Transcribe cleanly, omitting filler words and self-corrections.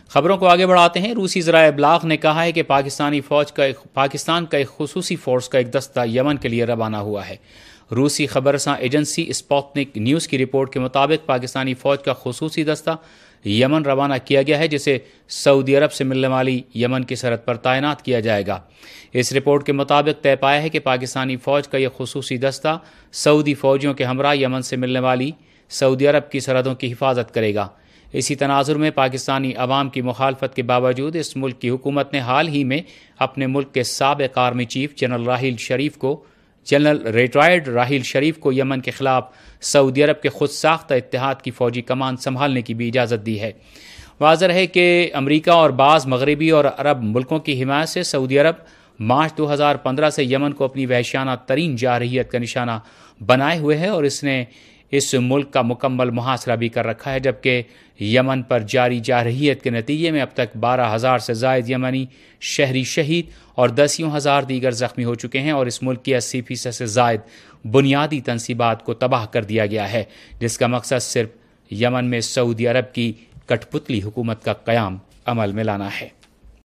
خبروں کو آگے بڑھاتے ہیں۔ روسی ذرائع ابلاغ نے کہا ہے کہ پاکستان کا ایک خصوصی فورس کا ایک دستہ یمن کے لیے روانہ ہوا ہے۔ روسی خبررساں ایجنسی اسپوتنک نیوز کی رپورٹ کے مطابق پاکستانی فوج کا خصوصی دستہ یمن روانہ کیا گیا ہے، جسے سعودی عرب سے ملنے والی یمن کی سرحد پر تعینات کیا جائے گا۔ اس رپورٹ کے مطابق طے پایا ہے کہ پاکستانی فوج کا یہ خصوصی دستہ سعودی فوجیوں کے ہمراہ یمن سے ملنے والی سعودی عرب کی سرحدوں کی حفاظت کرے گا۔ اسی تناظر میں پاکستانی عوام کی مخالفت کے باوجود اس ملک کی حکومت نے حال ہی میں اپنے ملک کے سابق army chief general retired Raheel Sharif کو یمن کے خلاف سعودی عرب کے خود ساختہ اتحاد کی فوجی کمان سنبھالنے کی بھی اجازت دی ہے۔ واضح ہے کہ امریکہ اور بعض مغربی اور عرب ملکوں کی حمایت سے سعودی عرب مارچ 2015 سے یمن کو اپنی وحشیانہ ترین جارحیت کا نشانہ بنائے ہوئے ہے اور اس نے اس ملک کا مکمل محاصرہ بھی کر رکھا ہے، جبکہ یمن پر جاری جارحیت کے نتیجے میں اب تک 12,000 سے زائد یمنی شہری شہید اور 10,000 دیگر زخمی ہو چکے ہیں اور اس ملک کی 80% سے زائد بنیادی تنصیبات کو تباہ کر دیا گیا ہے، جس کا مقصد صرف یمن میں سعودی عرب کی کٹھ پتلی حکومت کا قیام عمل میں لانا ہے۔